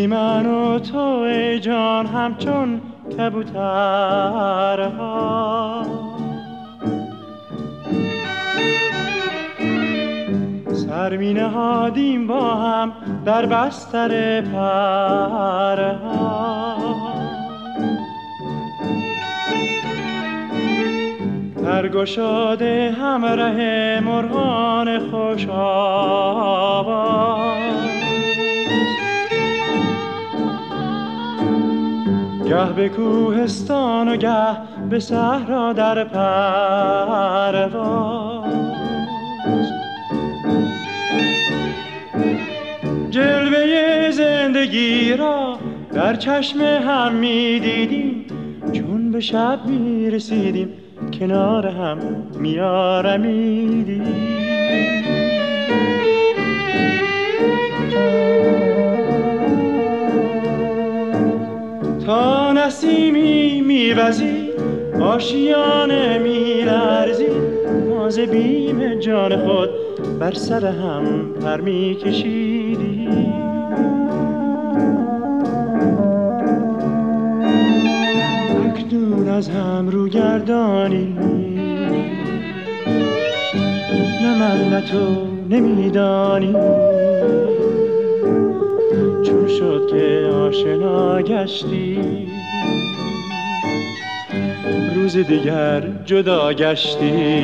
من و تو ای جان همچون کبوترها، سر می نهادیم با هم در بستر پرها، در گشاده همراه مرغان خوش آواز، گه به کوهستان و گه به صحرا در پرواز، جلوه زندگی را در چشم هم می دیدیم، چون به شب می رسیدیم کنار هم می آرمیدیم. تا نسیمی می وزید آشیانه می لرزید، ما ز بیم جان خود بر سر هم پر می کشیدیم. اکنون از هم رو گردانی، نه من نه تو نمیدانی، چون شد که آشنا گشتی، روز دیگر جدا گشتی.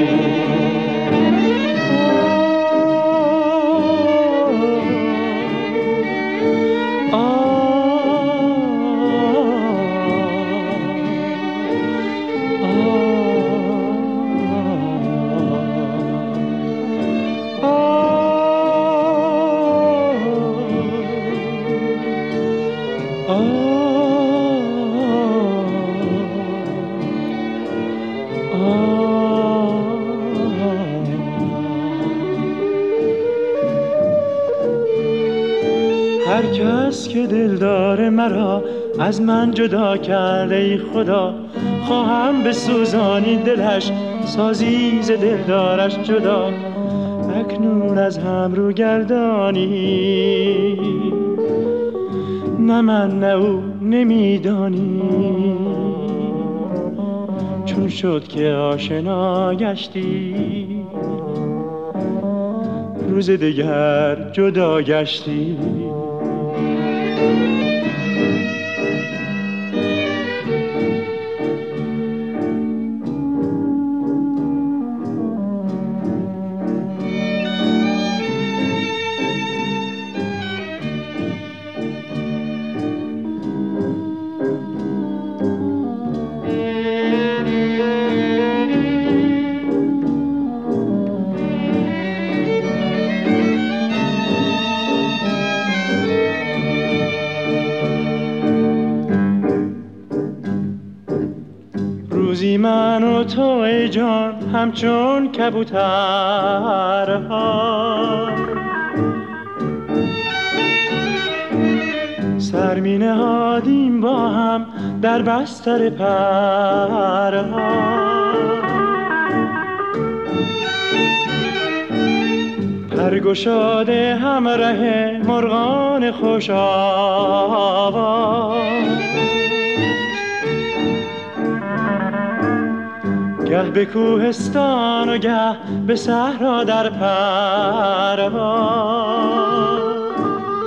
هر کس که دلدار مرا از من جدا کرده ای خدا، خواهم بسوزانی دلش سازی ز دلدارش جدا. اکنون از هم رو گردانی، نه من نه او نمیدانی، چون شد که آشنا گشتی، روز دیگر جدا گشتی. روزی من و تو ای جان همچون کبوترها، سر می نهادیم با هم در بستر پرها، پرگشاده همراه مرغان خوش آواز، گه به کوهستان و گه به صحرا در پرواز،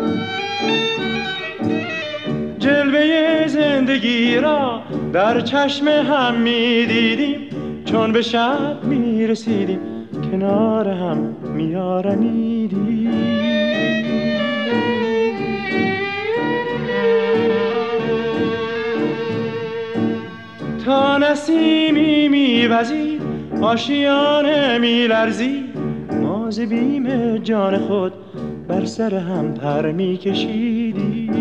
جلوه زندگی را در چشم هم می دیدیم، چون به شب می رسیدیم کنار هم می آرمیدیم. تا نسیمی می وزید آشیانه می لرزید، ما ز بیم جان خود بر سر هم پر می کشیدیم.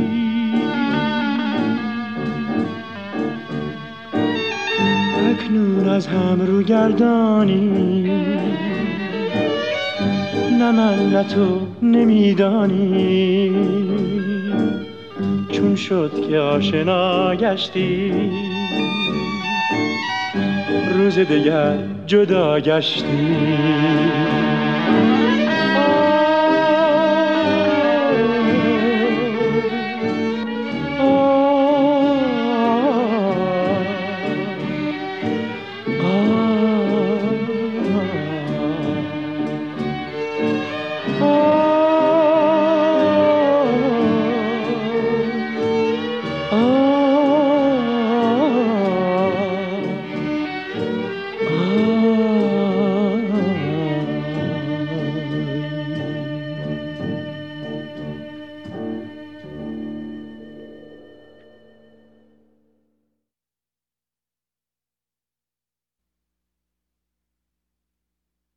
اکنون از هم رو گردانی، نه من نه تو نمیدانی، چون شد که آشنا گشتی، روز دیگر جدا گشتی.